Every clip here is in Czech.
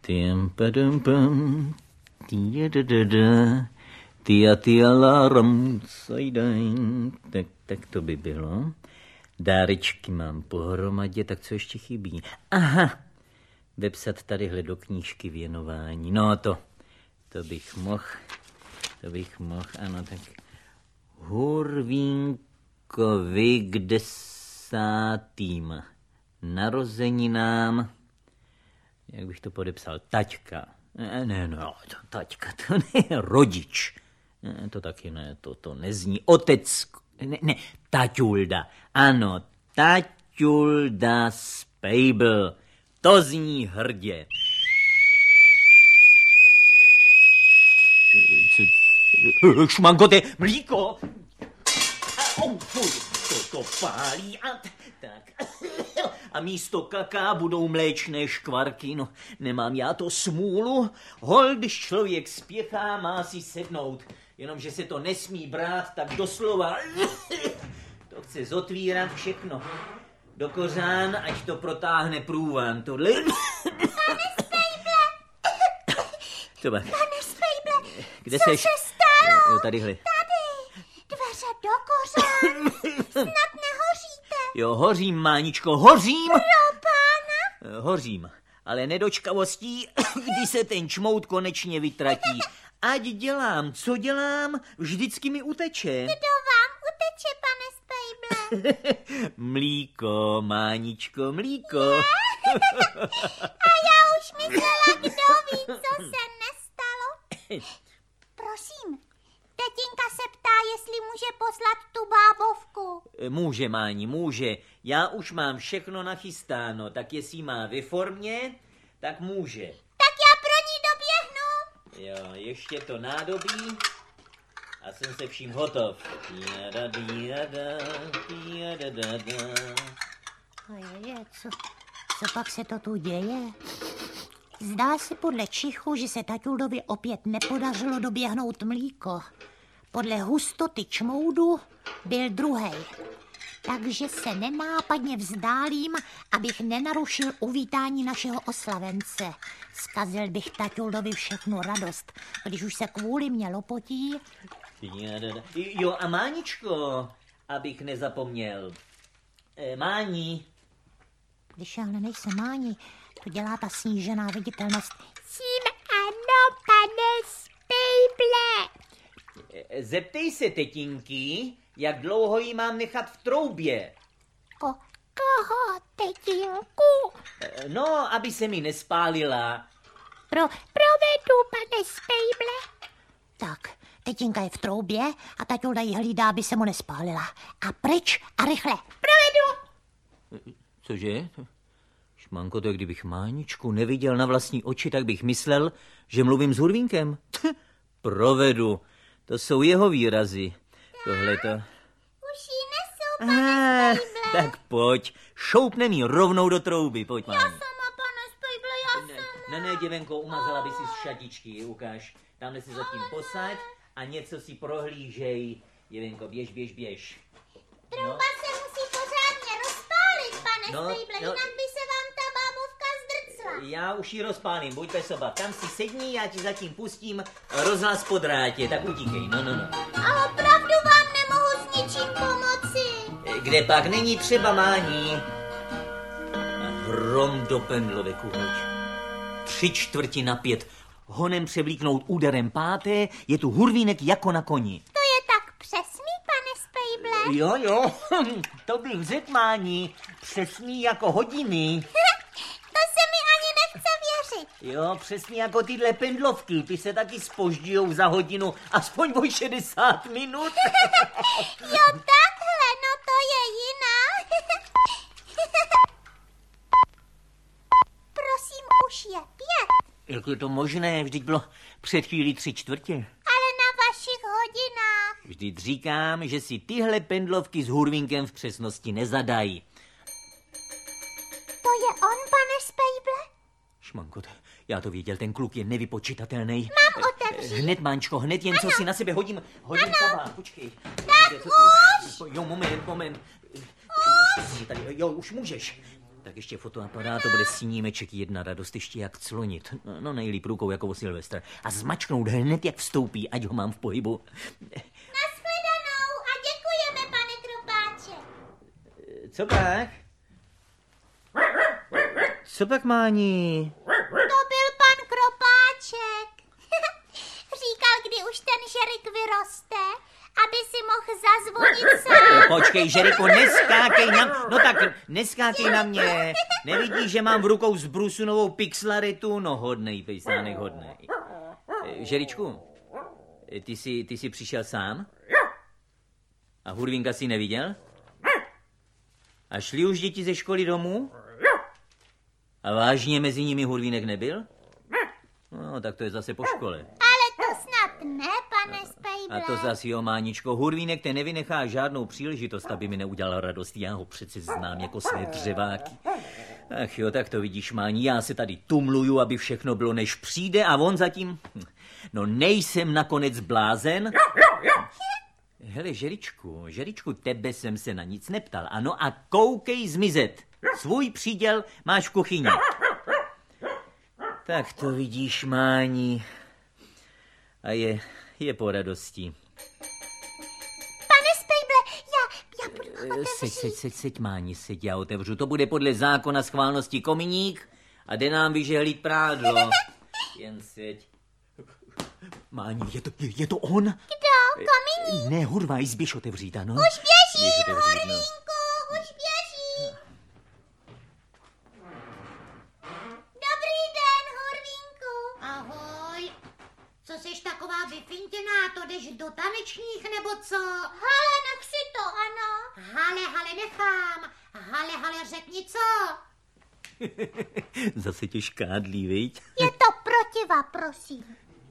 Tiem padum pam, tia laram, tak to by bylo. Dárečky mám pohromadě, tak co ještě chybí? Aha, vepsat tadyhle do knížky věnování. No to bych mohl, ano, tak Hurvínkovi k 10. narozeninám, jak bych to podepsal, taťka. Taťka, to ne, rodič. To taky ne, to nezní. Otec, ne, taťulda. Ano, taťulda Spejbl. To zní hrdě. Šmankote, mlíko! To pálí a tak. A místo kaká budou mléčné škvarky. No, nemám já to smůlu. Hol, když člověk spěchá, má si sednout. Jenomže se to nesmí brát tak doslova. To chce zotvírat všechno do kořán, ať to protáhne průvan. Tohle... Pane Spejble! Pane Spejble, kde co seš? se stalo? Jo, tadyhle. Tady, dveře do kořán. Snad nehoříte. Jo, hořím, Máničko, hořím. Pro pána? Hořím, ale nedočkavostí, kdy se ten čmout konečně vytratí. Ať dělám, co dělám, vždycky mi uteče. Kdo vám uteče, pane Spejble? Mlíko, Máničko, mlíko. A já už myslela, kdo ví, co se nestalo. Prosím, tetinka se ptá, jestli může poslat tu bábovku. Může, Máni, může. Já už mám všechno nachystáno, tak jestli má ve formě, tak může. Tak já pro ní doběhnu. Jo, ještě to nádobí a jsem se vším hotov. Co pak se to tu děje? Zdá se podle čichu, že se taťuldovi opět nepodařilo doběhnout mlíko. Podle hustoty čmoudu byl druhej. Takže se nenápadně vzdálím, abych nenarušil uvítání našeho oslavence. Zkazil bych taťuldovi všechnu radost, když už se kvůli mě lopotí. Jo, a Máničko, abych nezapomněl. Máni. Když ale nejsem Máni, to dělá ta snížená viditelnost. Tím ano, pane Spejble. Zeptej se tetinky, jak dlouho jí mám nechat v troubě. Koho, tetinku? No, aby se mi nespálila. Provedu, pane Spejble. Tak, tetinka je v troubě a taťulda ji hlídá, aby se mu nespálila. A pryč a rychle. Provedu. Cože? Šmanko, to kdybych Máničku neviděl na vlastní oči, tak bych myslel, že mluvím s Hurvínkem. Provedu. To jsou jeho výrazy. Tohleto. Už jí nesou, pane Spejble. Tak pojď, šoupne mi rovnou do trouby, pojď, Máni. Já sama, pane Spejble, já sama. Ne, děvenko, umazala by si z šatičky, ukáž. Tamhle si zatím posaď a něco si prohlížej. Děvenko, běž. Trouba se musí pořádně rozpálit, pane Spejble, jinak by se vám ta bábovka zdrcla. Já už ji rozpálím, buď bez obav. Tam si sedni, já ti zatím pustím rozhlas po drátě, tak utíkej, no. A opravdu vám nemohu s ničím pomoci. Kde pak není třeba, Máni. A hrom do pendloveku, hoď. 3/4 honem převlíknout úderem 5. Je tu Hurvínek jako na koni. To je tak přesný, pane Spejble. Jo, to bych řekl, Máni. Přesný jako hodiny. To se mi ani nechce věřit. Jo, přesně jako tyhle pendlovky. Ty se taky zpožďujou za hodinu aspoň o 60 minut. Jo, takhle, no to je jiná. Prosím, už je 5. Jak je to možné? Vždyť bylo před chvílí 3/4. Ale na vašich hodinách. Vždyť říkám, že si tyhle pendlovky s Hurvínkem v přesnosti nezadají. To je on, pane Spejble? Šmanko, já to věděl, ten kluk je nevypočitatelný. Mám otevřít. Hned, Máňčko, hned, jen co si na sebe hodím kabát, počkej. Tak už. Jo, moment. Už. Tady, jo, už můžeš. Tak ještě fotoaparát, to bude snímeček, jedna radost, ještě jak clonit. No nejlíp rukou jako o Silvestra. A zmačknout hned, jak vstoupí, ať ho mám v pohybu. Nashledanou a děkujeme, pane Kropáče. Co pak? Co pak, Máni? To byl pan Kropáček. Říkal, kdy už ten Žerik vyroste, aby si mohl zazvonit sám. Počkej, Žeriku, neskákej na... No tak, neskákej na mě. Nevidíš, že mám v rukou zbrusunovou pixlaretu? No hodnej, pejsánek, hodnej. Žeričku, ty jsi přišel sám? A Hurvínka si neviděl? A šli už děti ze školy domů? A vážně mezi nimi Hurvínek nebyl? No, tak to je zase po škole. Ale to snad ne, pane Spejble. A to zase jo, Máničko, Hurvínek te nevynechá žádnou příležitost, aby mi neudělal radost. Já ho přece znám jako své dřeváky. Ach jo, tak to vidíš, Máni, já se tady tumluju, aby všechno bylo, než přijde a on zatím... No nejsem nakonec blázen. Hele, Žeričku, tebe jsem se na nic neptal. Ano, a koukej zmizet. Svůj příděl máš v kuchyni. Tak to vidíš, Máni. A je po radosti. Pane Spejble, já budu otevřít. Seď, Máni, seď, já otevřu. To bude podle zákona schválnosti kominík a jde nám vyžehlit prádlo. Jen seď. Máni, je to on? Kdo? Kominík? Ne, Hurvajs, běž otevřít, ano. Už běžím, Hurvínku, už běžím. Dobrý den, Hurvínku. Ahoj. Co seš taková vyfintěná, to jdeš do tanečních nebo co? Hale, nech si to, ano. Hale, nechám. Hale, řekni co. Zase tě škádlí, viď? Je to protiva, prosím.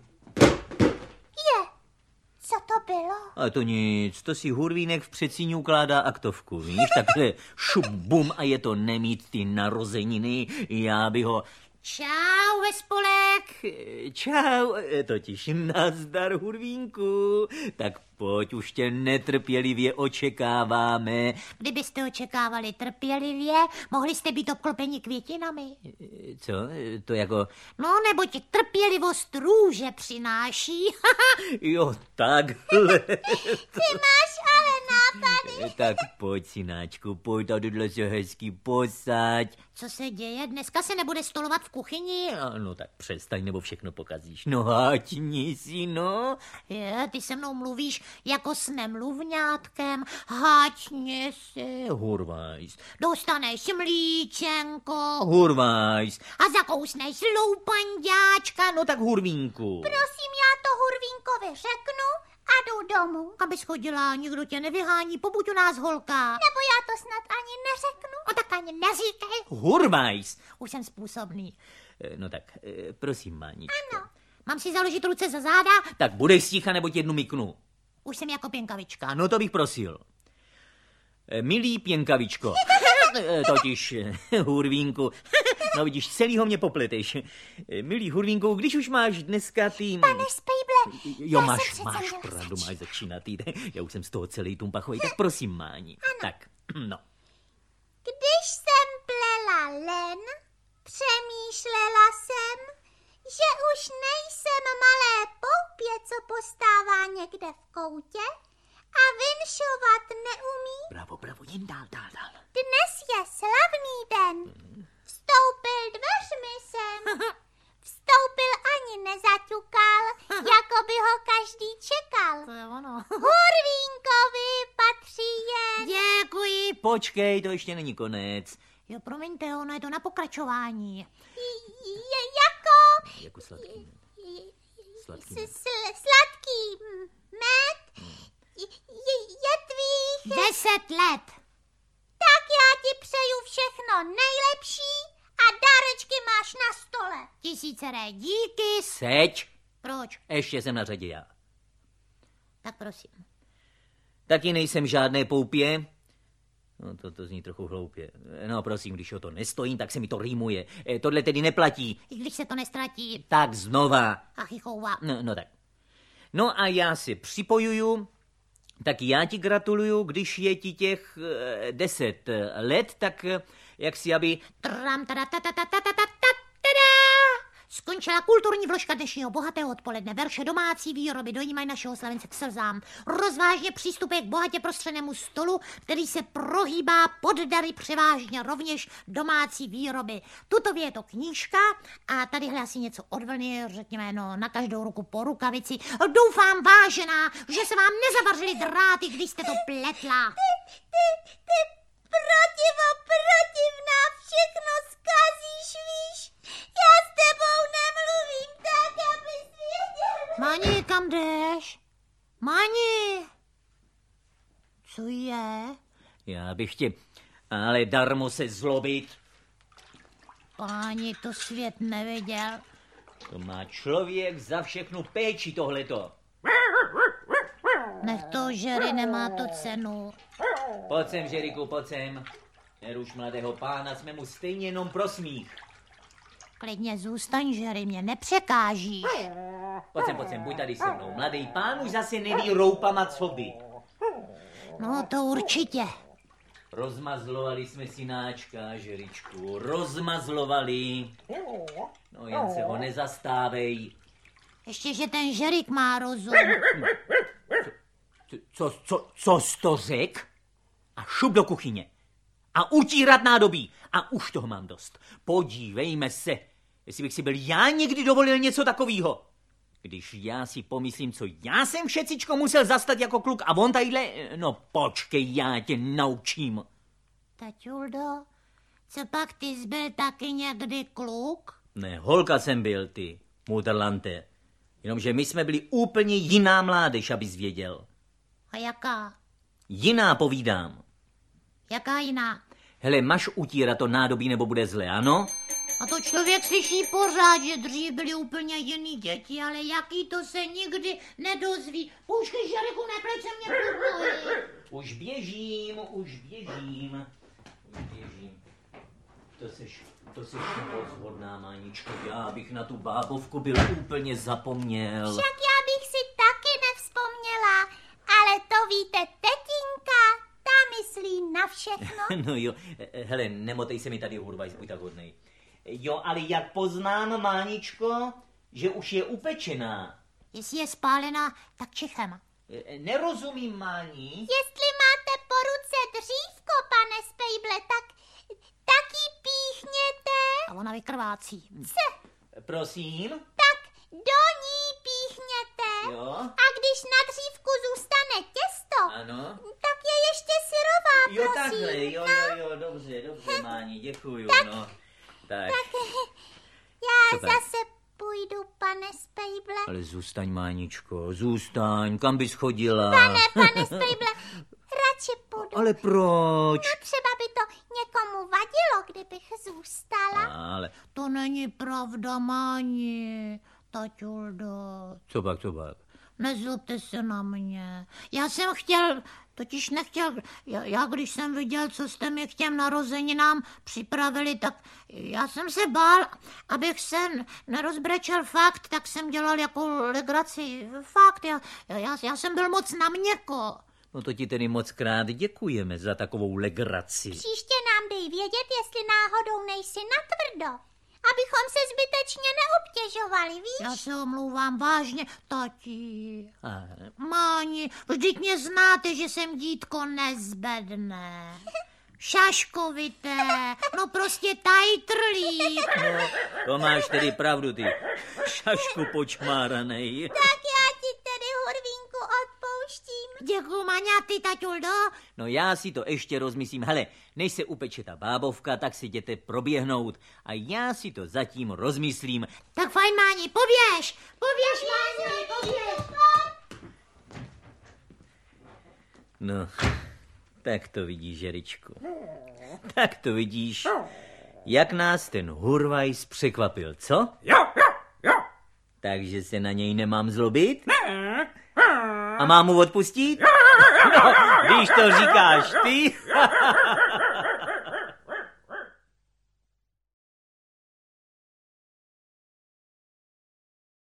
Co to bylo? A to nic, to si Hurvínek v předsíni ukládá aktovku, víš? Takhle šup, bum a je to nemít ty narozeniny, já bych ho... Čau, Vespolek. Čau, totiž nazdar, Hurvínku. Tak pojď, už tě netrpělivě očekáváme. Kdybyste očekávali trpělivě, mohli jste být obklopeni květinami. Co? To jako... No, neboť trpělivost růže přináší. Jo, takhle. Ty máš ale nápady. Tak pojď, synáčku, pojď tadyhle se hezky posaď. Co se děje? Dneska se nebude stolovat v kuchyni? No tak přestaň, nebo všechno pokazíš. No háťni si, no. Ty se mnou mluvíš jako s nemluvňátkem. Háťně se. Hurvajs. Dostaneš mlíčenko. Hurvajs. A zakousneš loupanďáčka. No tak Hurvínku. Prosím, já to Hurvínkovi řeknu a jdu domů. Abys chodila, nikdo tě nevyhání, pobuď u nás, holka. Nebo já to snad ani neřeknu. No tak ani neříkej. Hurvajs. Už jsem způsobný. No tak, prosím, Máničko. Ano. Mám si založit ruce za záda? Tak budeš sticha, nebo tě jednu miknu. Už jsem jako pěnkavička. No to bych prosil. Milý pěnkavičko. Totiž, Hurvínku. No vidíš, celýho mě popleteš. Milý Hurvínku, když už máš dneska ty... Pane Spejble, jo, já máš jsem přece měla pravdu, začít. máš začínat. Já už jsem z toho celý tumpachový. Tak prosím, Máni. Ano. Tak, no. Když jsem plela len, přemýšlela jsem, že už nejsem malé poupě, co postává někde v koutě a vinšovat neumí. Bravo, jen dál. Dnes je slavný den. Vstoupil dveřmi sem. Vstoupil ani nezaťukal, jako by ho každý čekal. To je ono. Hurvínkovi patří jen. Děkuji. Počkej, to ještě není konec. Jo, promiňte, ono je to na pokračování. Jako sladký. Sladký med je tvých 10 let. Tak já ti přeju všechno nejlepší a dárečky máš na stole. Tisíceré díky. Seď. Proč? Ještě jsem na řadě já. Tak prosím. Taky nejsem žádné poupě. No to zní trochu hloupě. No prosím, když o to nestojím, tak se mi to rýmuje. Tohle tedy neplatí. I když se to nestratí. Tak znova. Ach, chouva. No tak. No a já se připojuju. Tak já ti gratuluju, když je ti těch 10 let, tak Jak si, aby... Tram, tada, tada, tada, tada, tada. Skončila kulturní vložka dnešního bohatého odpoledne. Verše domácí výroby dojímají našeho slavence k slzám. Rozvážně přístupuje k bohatě prostřenému stolu, který se prohýbá pod dary převážně rovněž domácí výroby. Tutově je to knížka a tadyhle asi něco od vlny, řekněme, no, na každou ruku po rukavici. Doufám, vážená, že se vám nezavařily dráty, když jste to pletla. Ty protivná, všechno zkazíš, víš? Já s tebou nemluvím tak, abys věděl. Mani, kam jdeš? Mani! Co je? Já bych tě... Ale darmo se zlobit. Páni, to svět neviděl. To má člověk za všechnu péči tohleto. Nech to, Jerry, nemá to cenu. Pojď sem, Žeriku, pojď sem. Neruš mladého pána, jsme mu stejně jenom pro smích. Klidně zůstaň, Jerry, mě nepřekážíš. Pojď sem, buď tady se mnou. Mladý pán už zase neví roupama, co by. No, to určitě. Rozmazlovali jsme synáčka, Žeričku, rozmazlovali. No jen se ho nezastávej. Ještě, že ten Žerik má rozum. Co jsi to řek? A šup do kuchyně. A utírat nádobí. A už toho mám dost. Podívejme se, jestli bych si byl já někdy dovolil něco takového. Když já si pomyslím, co já jsem všecičko musel zastat jako kluk a on tadyhle... No počkej, já tě naučím. Taťuldo, co pak ty jsi byl taky někdy kluk? Ne, holka jsem byl, ty, mudrlante. Jenomže my jsme byli úplně jiná mládež, abys věděl. A jaká? Jiná, povídám. Jaká jiná? Hele, máš utírat to nádobí, nebo bude zle, ano? A to člověk slyší pořád, že dřív byli úplně jiný děti, ale jaký to se nikdy nedozví. Pouškej, Žeriku, nepleť se mě podruhy. Už běžím. To seš moc hodná, Máničko. Já bych na tu bábovku byl úplně zapomněl. Však já bych si taky nevzpomněla, ale to víte, tetinka, ta myslí na všechno. No jo, hele, nemotej se mi tady, Hurvajs, buď tak hodnej. Jo, ale jak poznám, Máničko, že už je upečená? Jestli je spálená, tak čichem. Nerozumím, Máni. Jestli máte po ruce dřívko, pane Spejble, tak ji píchněte. A ona vykrvácí. Prosím? Tak do ní píchněte. Jo. A když na dřívku zůstane těsto, Ano. tak je ještě syrová, Jo, prosím. takhle, jo, dobře, Máni, děkuju, no. Tak. Já Co tak? zase půjdu, pane Spejble. Ale zůstaň, Máničko, zůstaň, kam bys chodila? Pane Spejble, radši půjdu. Ale proč? No třeba by to někomu vadilo, kdybych zůstala. Ale To není pravda, Máni. Taťuldo, co pak? nezlobte se na mě. Já jsem nechtěl, já když jsem viděl, co jste mi k těm narozeninám připravili, tak já jsem se bál, abych se nerozbrečel fakt, tak jsem dělal jako legraci. Fakt, já jsem byl moc na měkko. No to ti tedy moc krát děkujeme za takovou legraci. Příště nám dej vědět, jestli náhodou nejsi natvrdo. Abychom se zbytečně neobtěžovali, víš? Já se omlouvám vážně, tati. A, Máni, vždyť mě znáte, že jsem dítko nezbedné. Šaškovité, no prostě tajtrlík. no, to máš tedy pravdu, ty šašku počmáranej. Tak já ti tedy, Hurvínku, odpouštím. Děkuju, Maňa, ty, taťuldo. No já si to ještě rozmyslím. Hele, než se upeče ta bábovka, tak si jděte proběhnout. A já si to zatím rozmyslím. Tak fajn, Máni, poběž, Máni, poběž. No, tak to vidíš, Žeričku. Tak to vidíš, jak nás ten Hurvajs překvapil, co? Jo. Takže se na něj nemám zlobit? A mám mu odpustit? No, když to říkáš ty.